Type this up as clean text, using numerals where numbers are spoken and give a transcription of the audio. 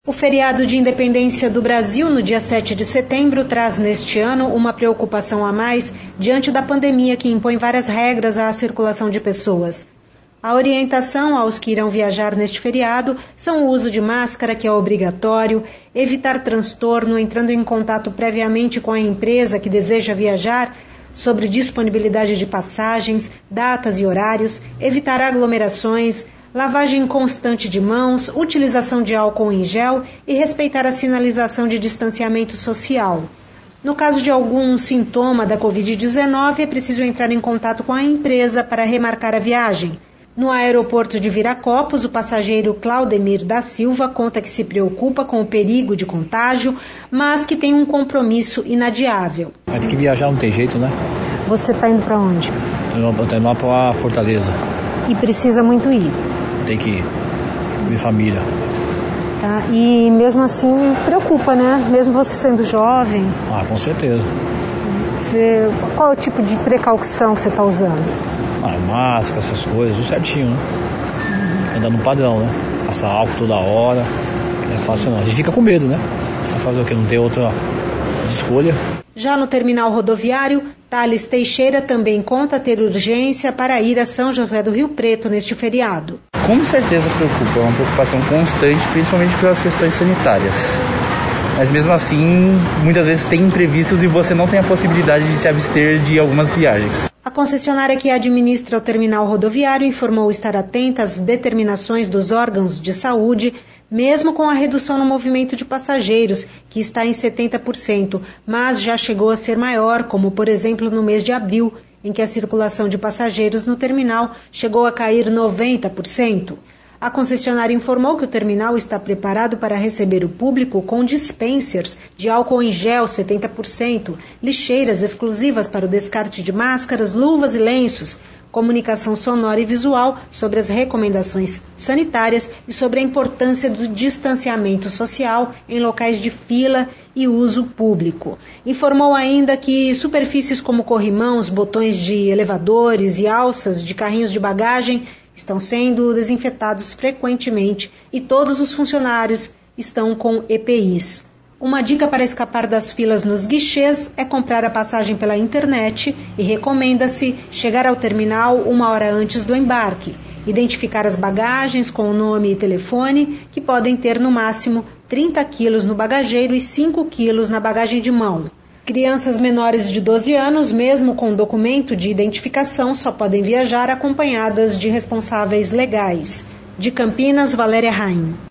O feriado de independência do Brasil, no dia 7 de setembro, traz neste ano uma preocupação a mais diante da pandemia que impõe várias regras à circulação de pessoas. A orientação aos que irão viajar neste feriado são o uso de máscara, que é obrigatório, evitar transtorno entrando em contato previamente com a empresa que deseja viajar, sobre disponibilidade de passagens, datas e horários, evitar aglomerações, lavagem constante de mãos, utilização de álcool em gel e respeitar a sinalização de distanciamento social. No caso de algum sintoma da Covid-19, é preciso entrar em contato com a empresa para remarcar a viagem. No aeroporto de Viracopos, o passageiro Claudemir da Silva conta que se preocupa com o perigo de contágio, mas que tem um compromisso inadiável. Tem que viajar, não tem jeito, né? Você está indo para onde? Estou indo lá para Fortaleza. E precisa muito ir? Tem que ir, minha família. Tá, e mesmo assim preocupa, né? Mesmo você sendo jovem. Ah, com certeza. Qual é o tipo de precaução que você está usando? Máscara, essas coisas, tudo certinho, né? Andando no padrão, né? Passar álcool toda hora, não é fácil não. A gente fica com medo, né? Vai fazer o que? Não tem outra escolha. Já no terminal rodoviário, Thales Teixeira também conta ter urgência para ir a São José do Rio Preto neste feriado. Com certeza preocupa, é uma preocupação constante, principalmente pelas questões sanitárias. Mas mesmo assim, muitas vezes tem imprevistos e você não tem a possibilidade de se abster de algumas viagens. A concessionária que administra o terminal rodoviário informou estar atenta às determinações dos órgãos de saúde, mesmo com a redução no movimento de passageiros, que está em 70%, mas já chegou a ser maior, como por exemplo no mês de abril, em que a circulação de passageiros no terminal chegou a cair 90%. A concessionária informou que o terminal está preparado para receber o público com dispensers de álcool em gel 70%, lixeiras exclusivas para o descarte de máscaras, luvas e lenços, comunicação sonora e visual sobre as recomendações sanitárias e sobre a importância do distanciamento social em locais de fila e uso público. Informou ainda que superfícies como corrimãos, botões de elevadores e alças de carrinhos de bagagem estão sendo desinfetados frequentemente e todos os funcionários estão com EPIs. Uma dica para escapar das filas nos guichês é comprar a passagem pela internet e recomenda-se chegar ao terminal 1 hora antes do embarque, identificar as bagagens com o nome e telefone, que podem ter no máximo 30 quilos no bagageiro e 5 quilos na bagagem de mão. Crianças menores de 12 anos, mesmo com documento de identificação, só podem viajar acompanhadas de responsáveis legais. De Campinas, Valéria Raim.